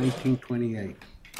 1928.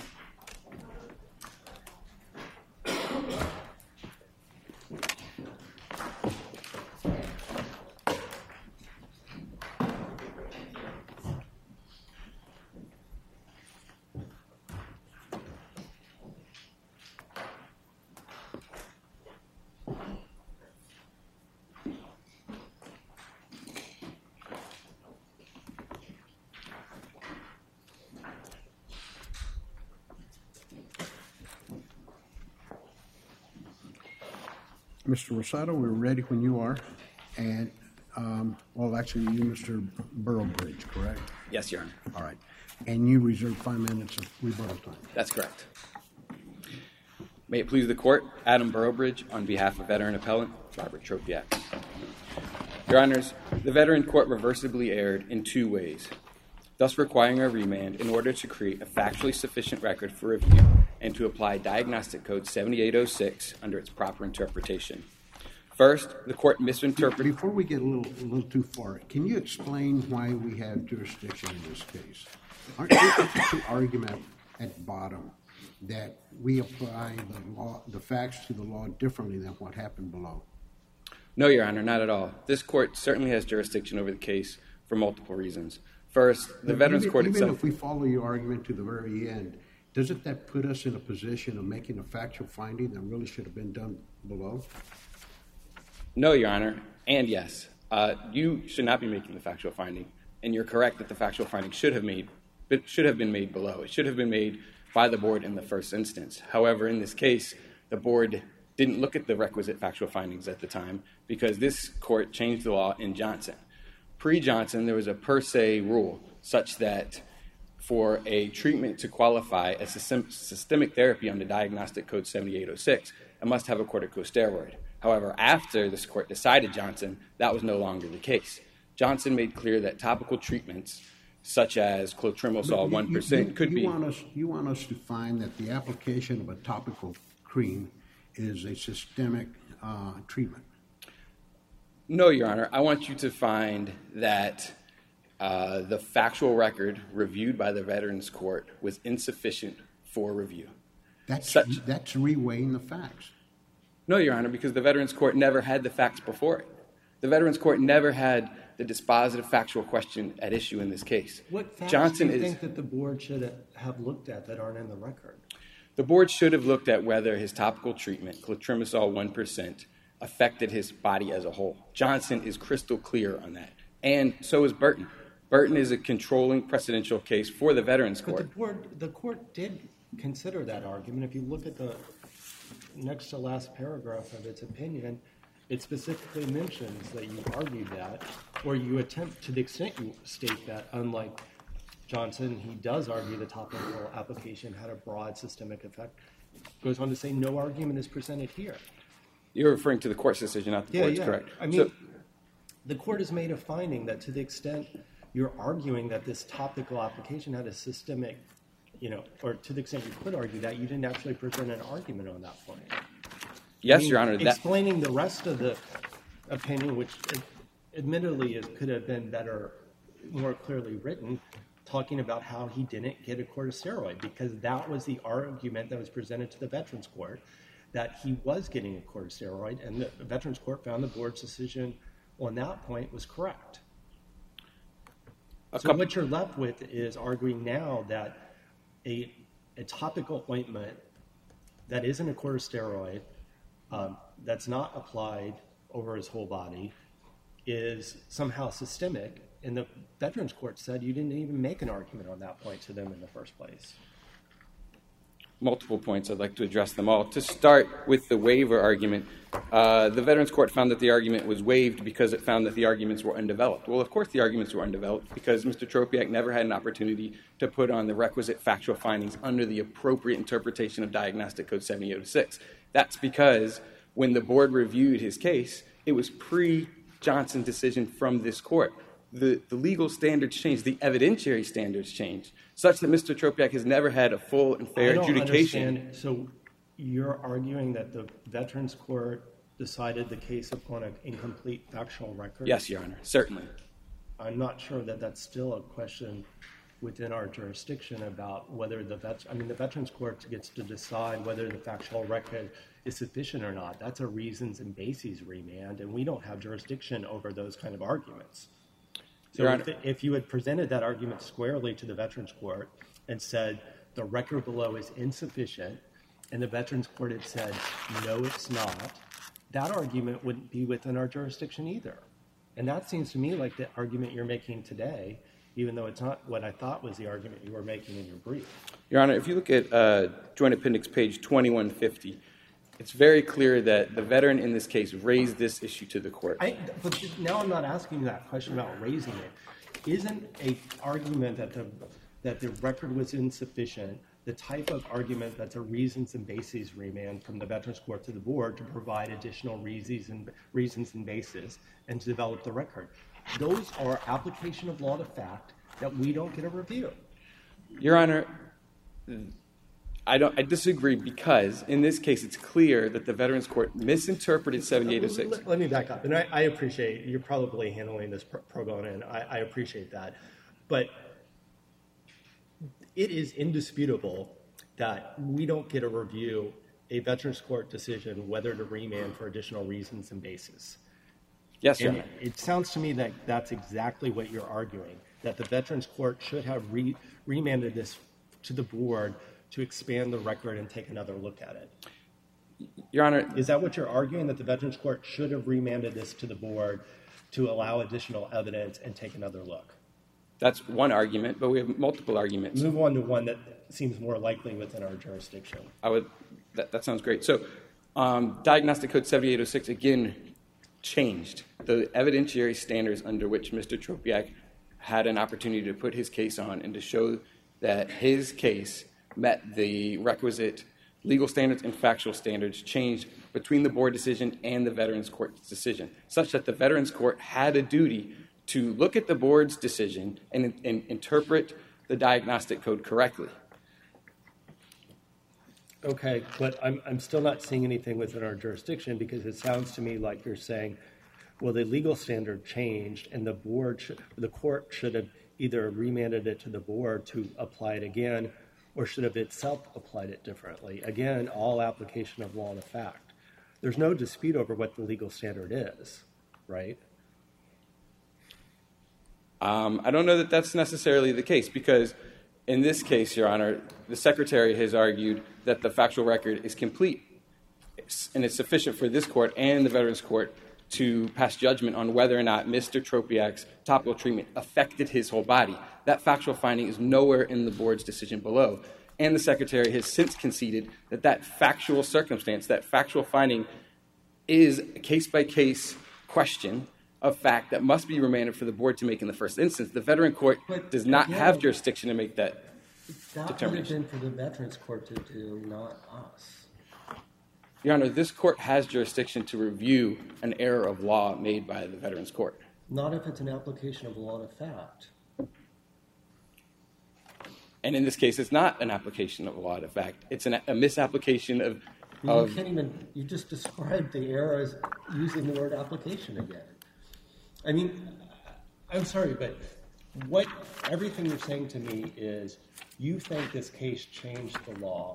Mr. Rosado, we're ready when you are. And, well, actually, you, Mr. Burrowbridge, correct? Yes, Your Honor. All right. And you reserve 5 minutes of rebuttal time. That's correct. May it please the Court, Adam Burrowbridge on behalf of veteran appellant Robert Tropiak. Your Honors, the Veteran Court reversibly erred in 2 ways, thus requiring a remand in order to create a factually sufficient record for review and to apply Diagnostic Code 7806 under its proper interpretation. First, the Court misinterpreted... Before we get a little too far, can you explain why we have jurisdiction in this case? Aren't you the argument at bottom that we apply the facts to the law differently than what happened below? No, Your Honor, not at all. This Court certainly has jurisdiction over the case for multiple reasons. First, the Veterans Court itself... Even if we follow your argument to the very end, doesn't that put us in a position of making a factual finding that really should have been done below? No, Your Honor, and yes. You should not be making the factual finding, and you're correct that the factual finding should have been made below. It should have been made by the Board in the first instance. However, in this case, the Board didn't look at the requisite factual findings at the time because this Court changed the law in Johnson. Pre-Johnson, there was a per se rule such that for a treatment to qualify as systemic therapy under Diagnostic Code 7806, it must have a corticosteroid. However, after this Court decided Johnson, that was no longer the case. Johnson made clear that topical treatments, such as clotrimazole 1%, could be... You want us to find that the application of a topical cream is a systemic treatment? No, Your Honor. I want you to find that the factual record reviewed by the Veterans Court was insufficient for review. That's reweighing the facts. No, Your Honor, because the Veterans Court never had the facts before it. The Veterans Court never had the dispositive factual question at issue in this case. What facts do you think that the Board should have looked at that aren't in the record? The Board should have looked at whether his topical treatment, clotrimazole 1%, affected his body as a whole. Johnson is crystal clear on that, and so is Burton. Burton is a controlling precedential case for the Veterans Court. But the Court did consider that argument. If you look at the next to last paragraph of its opinion, it specifically mentions that you argued that, or you attempt, to the extent you state that, unlike Johnson, he does argue the topical application had a broad systemic effect. Goes on to say no argument is presented here. You're referring to the Court's decision, not the Board's, correct? I mean, the Court has made a finding that to the extent you're arguing that this topical application had a systemic, or to the extent you could argue that, you didn't actually present an argument on that point. Yes, Your Honor. Explaining the rest of the opinion, which admittedly could have been better, more clearly written, talking about how he didn't get a corticosteroid, because that was the argument that was presented to the Veterans Court, that he was getting a corticosteroid, and the Veterans Court found the Board's decision on that point was correct. So what you're left with is arguing now that a topical ointment that isn't a corticosteroid, that's not applied over his whole body, is somehow systemic, and the Veterans Court said you didn't even make an argument on that point to them in the first place. Multiple points. I'd like to address them all. To start with the waiver argument, the Veterans Court found that the argument was waived because it found that the arguments were undeveloped. Well, of course the arguments were undeveloped because Mr. Tropiak never had an opportunity to put on the requisite factual findings under the appropriate interpretation of Diagnostic Code 7806. That's because when the Board reviewed his case, it was pre-Johnson decision from this Court. The legal standards changed, the evidentiary standards changed, such that Mr. Tropiak has never had a full and fair adjudication. I don't understand. So you're arguing that the Veterans Court decided the case upon an incomplete factual record? Yes, Your Honor, certainly. I'm not sure that that's still a question within our jurisdiction about whether the Veterans Court gets to decide whether the factual record is sufficient or not. That's a reasons and bases remand, and we don't have jurisdiction over those kind of arguments. So if you had presented that argument squarely to the Veterans Court and said the record below is insufficient, and the Veterans Court had said, no, it's not, that argument wouldn't be within our jurisdiction either. And that seems to me like the argument you're making today, even though it's not what I thought was the argument you were making in your brief. Your Honor, if you look at Joint Appendix page 2150, it's very clear that the veteran in this case raised this issue to the court. But now I'm not asking you that question about raising it. Isn't an argument that the record was insufficient the type of argument that's a reasons and bases remand from the Veterans Court to the board to provide additional reasons and bases and to develop the record? Those are application of law to fact that we don't get a review. Your Honor, I disagree, because in this case it's clear that the Veterans Court misinterpreted 7806. Let me back up, and I appreciate you're probably handling this pro bono, and I appreciate that. But it is indisputable that we don't get a review a Veterans Court decision whether to remand for additional reasons and bases. Yes, Your Honor. It sounds to me that that's exactly what you're arguing, that the Veterans Court should have remanded this to the board to expand the record and take another look at it. Your Honor. Is that what you're arguing, that the Veterans Court should have remanded this to the board to allow additional evidence and take another look? That's one argument, but we have multiple arguments. Move on to one that seems more likely within our jurisdiction. That sounds great. So Diagnostic Code 7806, again, changed the evidentiary standards under which Mr. Tropiak had an opportunity to put his case on and to show that his case met the requisite legal standards and factual standards changed between the board decision and the Veterans Court's decision, such that the Veterans Court had a duty to look at the board's decision and interpret the Diagnostic Code correctly. Okay, but I'm still not seeing anything within our jurisdiction, because it sounds to me like you're saying, well, the legal standard changed and the court should have either remanded it to the board to apply it again, or should have itself applied it differently. Again, all application of law to fact. There's no dispute over what the legal standard is, right? I don't know that that's necessarily the case, because in this case, Your Honor, the Secretary has argued that the factual record is complete and it's sufficient for this court and the Veterans Court to pass judgment on whether or not Mr. Tropiak's topical treatment affected his whole body. That factual finding is nowhere in the board's decision below. And the Secretary has since conceded that that factual circumstance, that factual finding, is a case-by-case question of fact that must be remanded for the board to make in the first instance. The Veteran Court does not have jurisdiction to make that determination. That would have been for the Veterans Court to do, not us. Your Honor, this court has jurisdiction to review an error of law made by the Veterans Court. Not if it's an application of law to fact. And in this case, it's not an application of law to fact. It's a misapplication of... You can't even... You just described the error as using the word application again. I mean, I'm sorry, but everything you're saying to me is you think this case changed the law.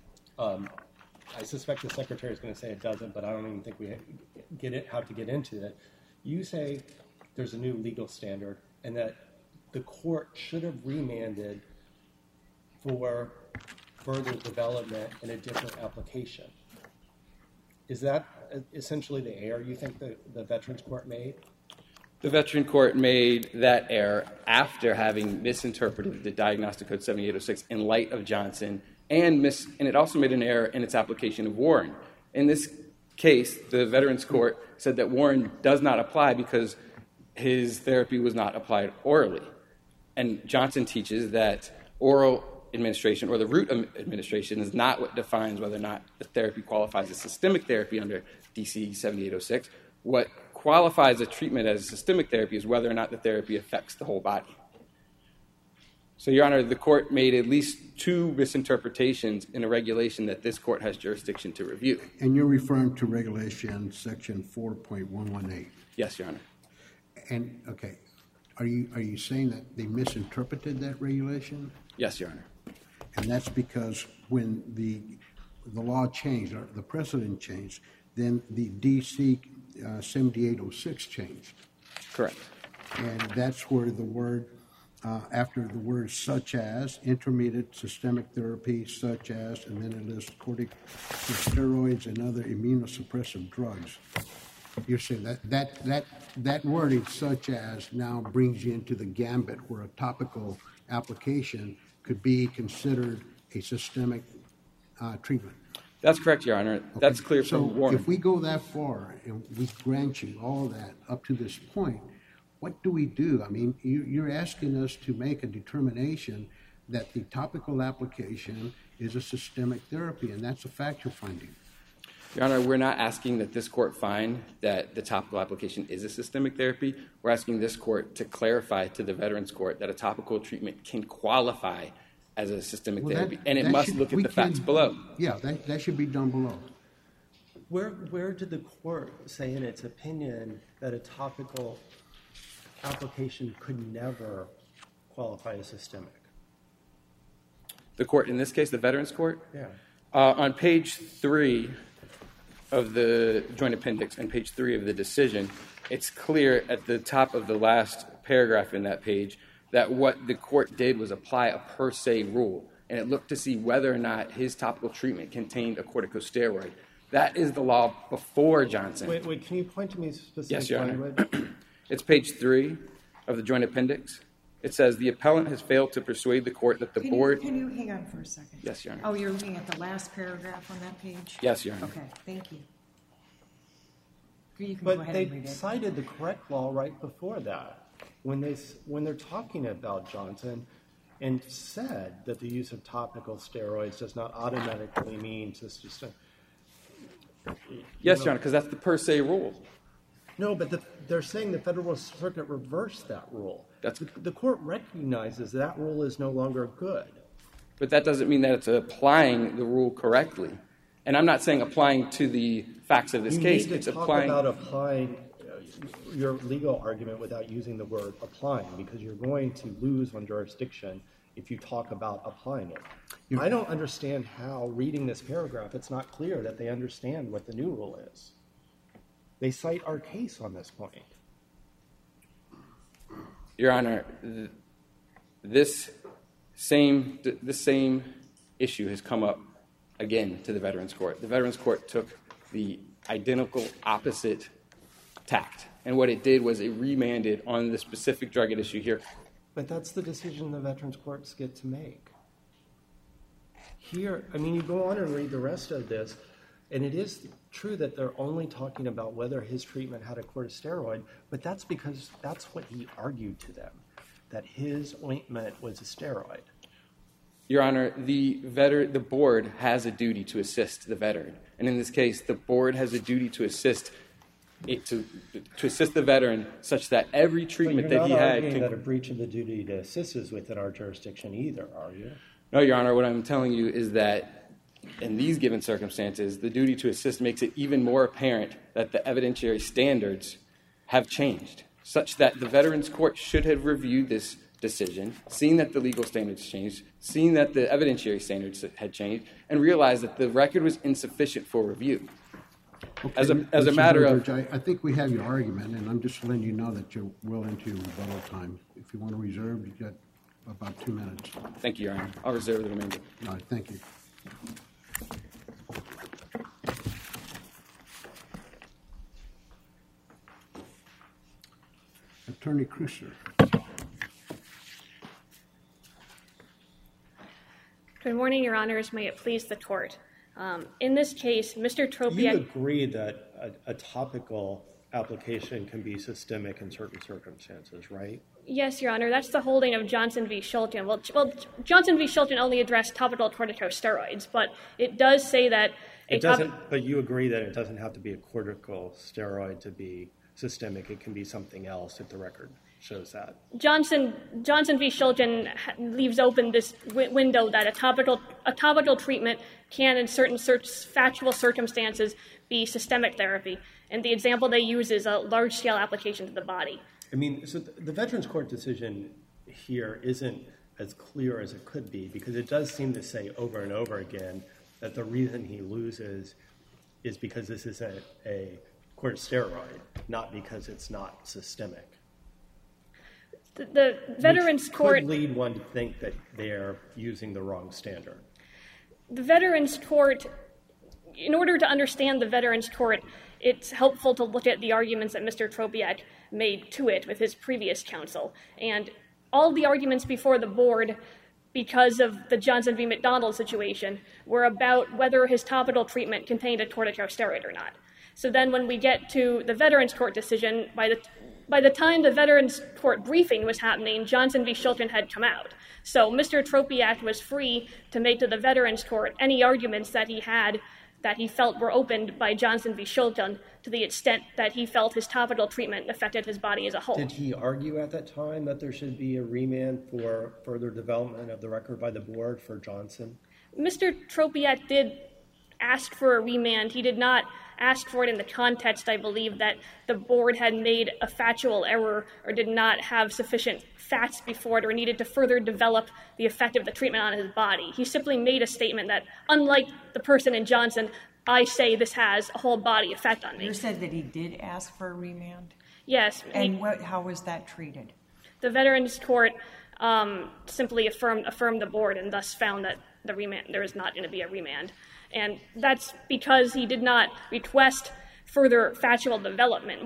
I suspect the Secretary is going to say it doesn't, but I don't even think we have to get into it. You say there's a new legal standard and that the court should have remanded for further development in a different application. Is that essentially the error you think the Veterans Court made? The Veteran Court made that error after having misinterpreted the Diagnostic Code 7806 in light of Johnson, and it also made an error in its application of Warren. In this case, the Veterans Court said that Warren does not apply because his therapy was not applied orally. And Johnson teaches that oral administration or the route administration is not what defines whether or not the therapy qualifies as systemic therapy under DC 7806. What qualifies a treatment as systemic therapy is whether or not the therapy affects the whole body. So, Your Honor, the court made at least two misinterpretations in a regulation that this court has jurisdiction to review. And you're referring to regulation section 4.118? Yes, Your Honor. And, okay, Are you saying that they misinterpreted that regulation? Yes, Your Honor. And that's because when the law changed, or the precedent changed, then the DC 7806 changed. Correct. And that's where the word, after the word such as, intermediate systemic therapy, such as, and then it lists corticosteroids and other immunosuppressive drugs. You're saying that wording, such as, now brings you into the gambit where a topical application could be considered a systemic treatment. That's correct, Your Honor. Okay. That's clear from Warren. So if we go that far and we grant you all of that up to this point, what do we do? I mean, you're asking us to make a determination that the topical application is a systemic therapy, and that's a factual finding. Your Honor, we're not asking that this court find that the topical application is a systemic therapy. We're asking this court to clarify to the Veterans Court that a topical treatment can qualify as a systemic therapy, and it must look at the facts below. Yeah, that should be done below. Where did the court say in its opinion that a topical application could never qualify as systemic? The court, in this case, the Veterans Court? Yeah. On page 3 of the joint appendix and page 3 of the decision, it's clear at the top of the last paragraph in that page that what the court did was apply a per se rule, and it looked to see whether or not his topical treatment contained a corticosteroid. That is the law before Johnson. Wait, can you point to me specifically? Yes, Your Honor. It's page 3 of the joint appendix. It says, the appellant has failed to persuade the court that the board... Can you hang on for a second? Yes, Your Honor. Oh, you're looking at the last paragraph on that page? Yes, Your Honor. Okay, thank you. You can but go ahead they and read it. cited the correct law right before that when they're talking about Johnson and said that the use of topical steroids does not automatically mean systemic. Yes, Your Honor, because that's the per se rule. No, but they're saying the Federal Circuit reversed that rule. The court recognizes that rule is no longer good. But that doesn't mean that it's applying the rule correctly. And I'm not saying applying to the facts of this case. It's applying. About applying your legal argument without using the word applying, because you're going to lose on jurisdiction if you talk about applying it. I don't understand how, reading this paragraph, it's not clear that they understand what the new rule is. They cite our case on this point. Your Honor, this same issue has come up again to the Veterans Court. The Veterans Court took the identical opposite tact, and what it did was it remanded on the specific drug at issue here. But that's the decision the Veterans Courts get to make. Here, I mean, you go on and read the rest of this, and it is true that they're only talking about whether his treatment had a corticosteroid, but that's because that's what he argued to them, that his ointment was a steroid. Your Honor, the board has a duty to assist the veteran. And in this case, the board has a duty to assist the veteran such that every treatment that he had... But you're not arguing that a breach of the duty to assist is within our jurisdiction either, are you? No, Your Honor. What I'm telling you is that in these given circumstances, the duty to assist makes it even more apparent that the evidentiary standards have changed, such that the Veterans Court should have reviewed this decision, seen that the legal standards changed, seen that the evidentiary standards had changed, and realized that the record was insufficient for review. Okay, as a matter of... I think we have your argument, and I'm just letting you know that you're well into rebuttal time. If you want to reserve, you've got about 2 minutes. Thank you, Your Honor. I'll reserve the remainder. All right, thank you. Attorney Cruiser. Good morning, Your Honors. May it please the court. In this case, Mr. Tropiak... You agree that a topical application can be systemic in certain circumstances, right? Yes, Your Honor. That's the holding of Johnson v. Shulkin. Well, Johnson v. Shulkin only addressed topical corticosteroids, but it does say that... But you agree that it doesn't have to be a corticosteroid to be systemic. It can be something else if the record shows that. Johnson v. Shulkin leaves open this window that a topical treatment can, in certain factual circumstances, be systemic therapy. And the example they use is a large-scale application to the body. I mean, so the Veterans Court decision here isn't as clear as it could be, because it does seem to say over and over again that the reason he loses is because this is a corticosteroid, not because it's not systemic. The Veterans Court could lead one to think that they're using the wrong standard. The Veterans Court, in order to understand the Veterans Court, it's helpful to look at the arguments that Mr. Tropiak made to it with his previous counsel. And all the arguments before the board, because of the Johnson v. McDonald situation, were about whether his topical treatment contained a corticosteroid or not. So then when we get to the Veterans Court decision, by the time the Veterans Court briefing was happening, Johnson v. Shilton had come out. So Mr. Tropiak was free to make to the Veterans Court any arguments that he had that he felt were opened by Johnson v. Shilton, to the extent that he felt his topical treatment affected his body as a whole. Did he argue at that time that there should be a remand for further development of the record by the board for Johnson? Mr. Tropiak did ask for a remand. He did not ask for it in the context, I believe, that the board had made a factual error or did not have sufficient facts before it or needed to further develop the effect of the treatment on his body. He simply made a statement that, unlike the person in Johnson, I say this has a whole body effect on me. You said that he did ask for a remand? Yes. And how was that treated? The Veterans Court simply affirmed the board and thus found that there is not going to be a remand. And that's because he did not request further factual development.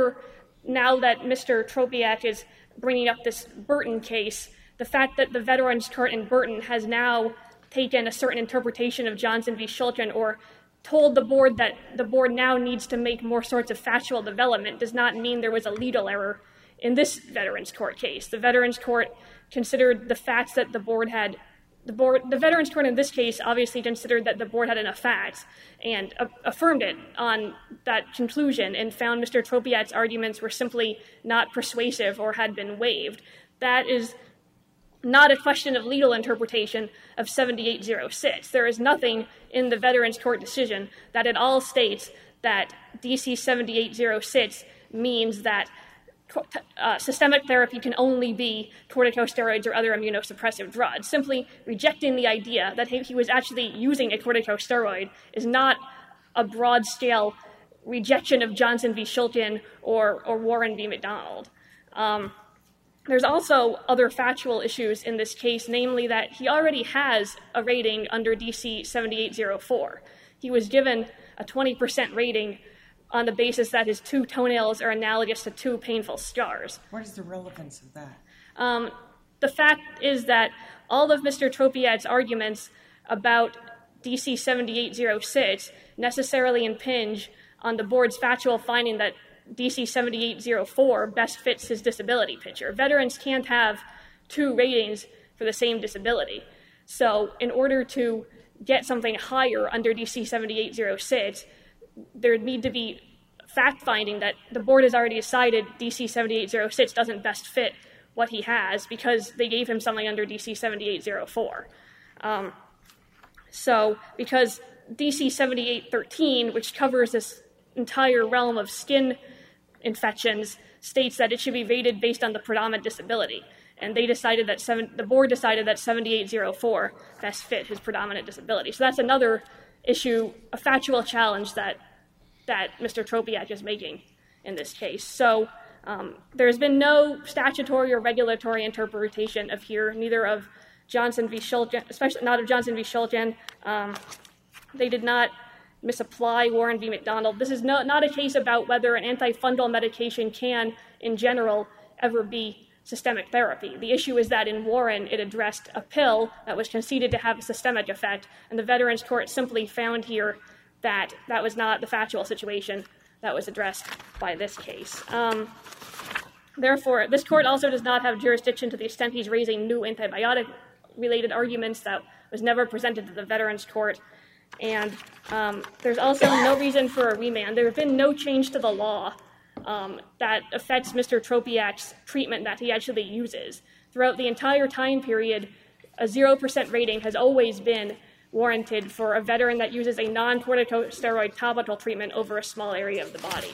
Now that Mr. Tropiak is bringing up this Burton case, the fact that the Veterans Court in Burton has now taken a certain interpretation of Johnson v. Shilton or told the board that the board now needs to make more sorts of factual development does not mean there was a legal error in this Veterans Court case. The Veterans Court considered the facts that the Veterans Court in this case obviously considered that the board had enough facts and affirmed it on that conclusion and found Mr. Tropiak's arguments were simply not persuasive or had been waived. That is not a question of legal interpretation of 7806. There is nothing in the Veterans Court decision that at all states that DC 7806 means that systemic therapy can only be corticosteroids or other immunosuppressive drugs. Simply rejecting the idea that he was actually using a corticosteroid is not a broad-scale rejection of Johnson v. Shilton or Warren v. McDonald. There's also other factual issues in this case, namely that he already has a rating under DC 7804. He was given a 20% rating on the basis that his two toenails are analogous to two painful scars. What is the relevance of that? The fact is that all of Mr. Tropiak's arguments about DC 7806 necessarily impinge on the board's factual finding that DC 7804 best fits his disability picture. Veterans can't have two ratings for the same disability. So in order to get something higher under DC 7806, there would need to be fact-finding that the board has already decided DC 7806 doesn't best fit what he has because they gave him something under DC 7804. So because DC 7813, which covers this entire realm of skin infections, states that it should be rated based on the predominant disability. And they decided that the board decided that 7804 best fit his predominant disability. So that's another issue, a factual challenge that Mr. Tropiak is making in this case. So there's been no statutory or regulatory interpretation of here, neither of Johnson v. Shilton, especially not of Johnson v. Shilton. They did not misapply Warren v. McDonald. This is not a case about whether an antifungal medication can, in general, ever be systemic therapy. The issue is that in Warren, it addressed a pill that was conceded to have a systemic effect, and the Veterans Court simply found here that that was not the factual situation that was addressed by this case. Therefore, this court also does not have jurisdiction to the extent he's raising new antibiotic-related arguments that was never presented to the Veterans Court. And there's also no reason for a remand. There have been no change to the law that affects Mr. Tropiak's treatment that he actually uses. Throughout the entire time period, a 0% rating has always been warranted for a veteran that uses a non-corticosteroid topical treatment over a small area of the body.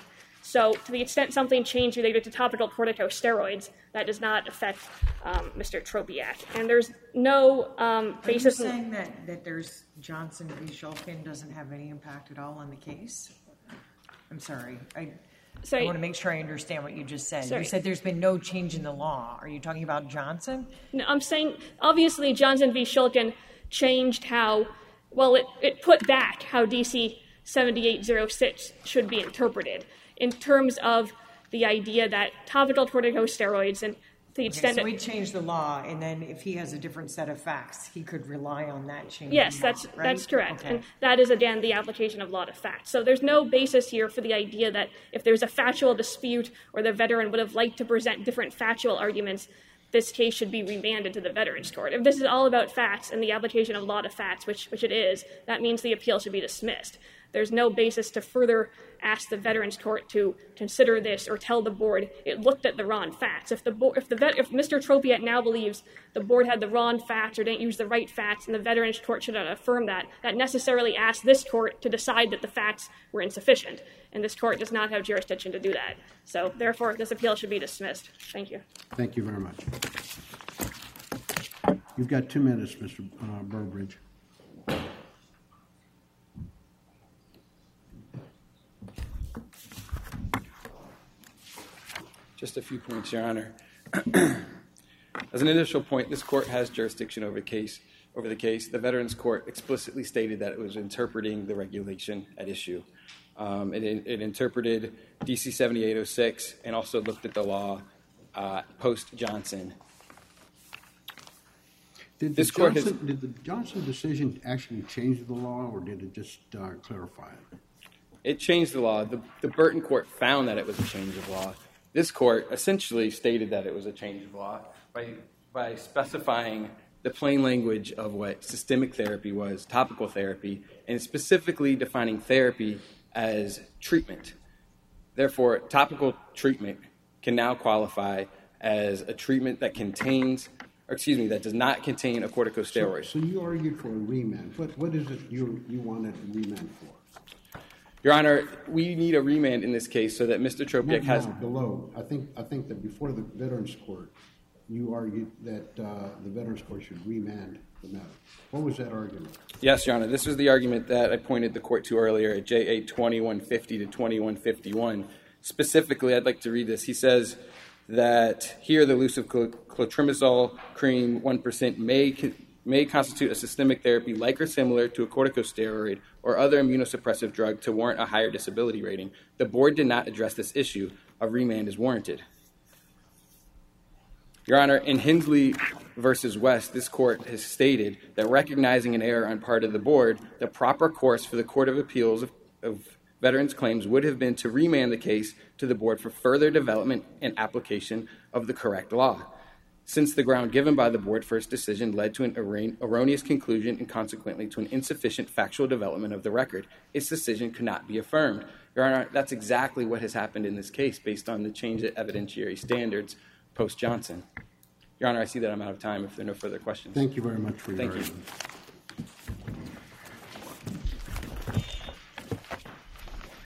So to the extent something changed related to topical corticosteroids, that does not affect Mr. Tropiak. And there's no basis. Are you saying that there's Johnson v. Shulkin doesn't have any impact at all on the case? I'm sorry. I want to make sure I understand what you just said. Sorry. You said there's been no change in the law. Are you talking about Johnson? No, I'm saying, obviously, Johnson v. Shulkin changed how, well, it put back how DC 7806 should be interpreted in terms of the idea that topical corticosteroids and the extent so he changed the law, and then if he has a different set of facts, he could rely on that change. Yes, in law, that's right? correct. Okay. And that is, again, the application of law to fact. So there's no basis here for the idea that if there's a factual dispute or the veteran would have liked to present different factual arguments, this case should be remanded to the Veterans Court. If this is all about facts and the application of law to facts, which it is, that means the appeal should be dismissed. There's no basis to further ask the Veterans Court to consider this or tell the board it looked at the wrong facts. If Mr. Tropiak now believes the board had the wrong facts or didn't use the right facts and the Veterans Court should affirm that necessarily asks this court to decide that the facts were insufficient. And this court does not have jurisdiction to do that. So therefore, this appeal should be dismissed. Thank you. Thank you very much. You've got 2 minutes, Mr. Burbridge. Just a few points, Your Honor. As an initial point, this court has jurisdiction over the case. The Veterans Court explicitly stated that it was interpreting the regulation at issue. It interpreted DC 7806 and also looked at the law post-Johnson. Did the Johnson decision actually change the law, or did it just clarify it? It changed the law. The Burton Court found that it was a change of law. This court essentially stated that it was a change of law by specifying the plain language of what systemic therapy was, topical therapy, and specifically defining therapy as treatment. Therefore, topical treatment can now qualify as a treatment that that does not contain a corticosteroid. So you argued for a remand. What is it you wanted a remand for? Your Honor, we need a remand in this case so that Mr. Tropiak has... below. I think that before the Veterans Court, you argued that the Veterans Court should remand the matter. What was that argument? Yes, Your Honor. This was the argument that I pointed the court to earlier at JA 2150 to 2151. Specifically, I'd like to read this. He says that here the use of clotrimazole cream 1% may constitute a systemic therapy like or similar to a corticosteroid or other immunosuppressive drug to warrant a higher disability rating. The board did not address this issue. A remand is warranted. Your Honor, in Hensley v. West, this court has stated that recognizing an error on part of the board, the proper course for the Court of Appeals of Veterans Claims would have been to remand the case to the board for further development and application of the correct law. Since the ground given by the board for its decision led to an erroneous conclusion and consequently to an insufficient factual development of the record, its decision could not be affirmed. Your Honor, that's exactly what has happened in this case based on the change in evidentiary standards post-Johnson. Your Honor, I see that I'm out of time if there are no further questions. Thank you very much for your Thank you. argument.